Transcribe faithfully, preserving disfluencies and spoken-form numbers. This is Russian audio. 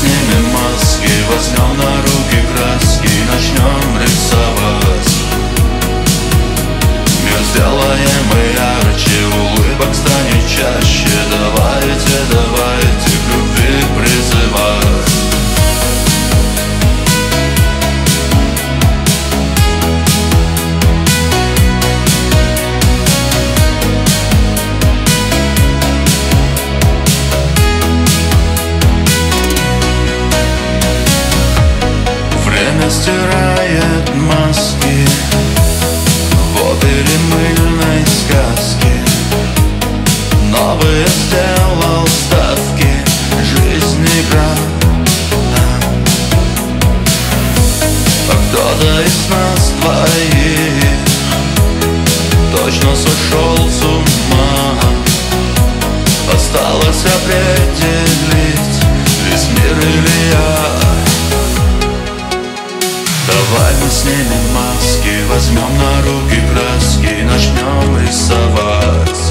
снимем маски, возьмем на руки краски и начнем рисовать. Мир сделаем мы ярче, улыбок станет чаще. Давайте, давайте к любви призывать. Время стирает маски в опере мыльной сказки. Новые сделал ставки, жизнь игра. А кто-то из нас двоих точно сошел с ума. Осталось определить, весь мир или я. Давай мы снимем маски, возьмем на руки краски и начнем рисовать.